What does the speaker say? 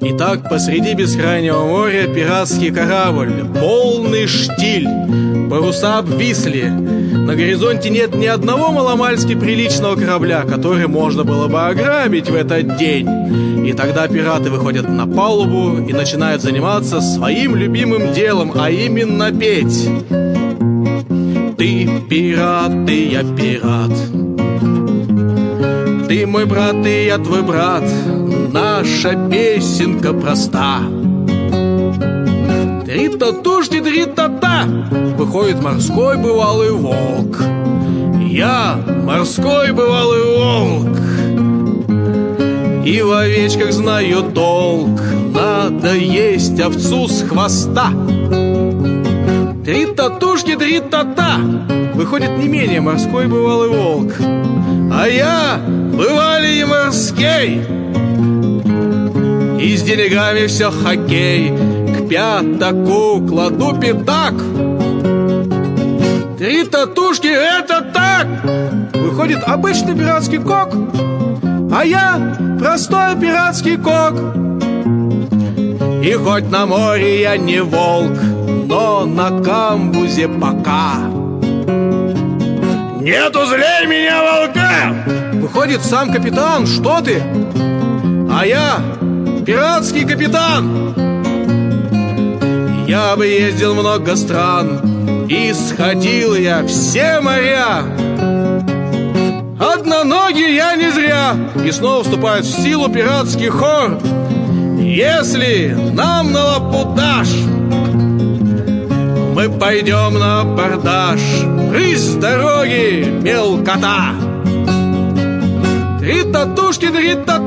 Итак, посреди бескрайнего моря пиратский корабль, полный штиль, паруса обвисли. На горизонте нет ни одного маломальски приличного корабля, который можно было бы ограбить в этот день. И тогда пираты выходят на палубу и начинают заниматься своим любимым делом, а именно петь. Ты пират, и я пират. Ты мой брат, и я твой брат. Наша песенка проста. Три-та-тушки, три-та-та. Выходит морской бывалый волк. Я морской бывалый волк. И в овечках знаю толк. Надо есть овцу с хвоста. Три-та-тушки, три-та-та. Выходит не менее морской бывалый волк. А я бывалый морской. И с деньгами все хоккей. К пятаку кладу пятак. Три татушки — это так. Выходит обычный пиратский кок. А я простой пиратский кок. И хоть на море я не волк, но на камбузе пока. Нету злей меня волка. Выходит сам капитан. Что ты? А я пиратский капитан. Я бы ездил много стран, и сходил я все моря. Одноногий я не зря. И снова вступает в силу пиратский хор. Если нам на лапудаш, мы пойдем на абордаж. Брысь с дороги, мелкота. Три татушки, три татушки.